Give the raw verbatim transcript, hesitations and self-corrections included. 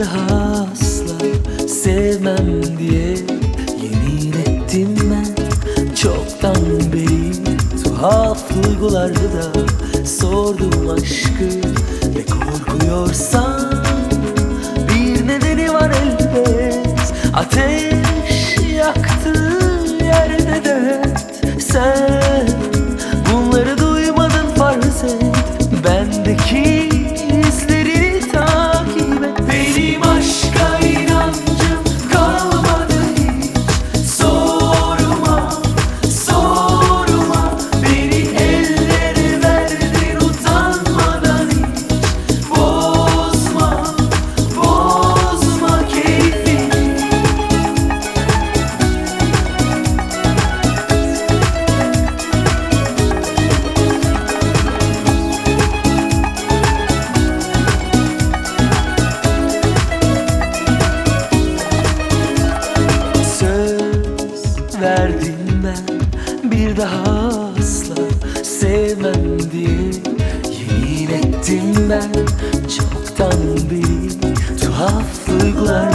daha asla sevmem diye yemin ettim ben çoktan beri. Tuhaf duygulardı da sordum aşkı, ve korkuyorsan bir nedeni var elbet. Ateş yaktığı yerde dert. Sen bunları duymadın, farz et. Bendeki izlerini takip et. Benim aşka inancım kalmadı hiç. Sorma, sorma. Beni ellere verdin utanmadan hiç. Bozma, bozma keyfini. Verdim ben bir daha asla sevmem diye yemin ettim ben çoktan beri. Tuhaf duygular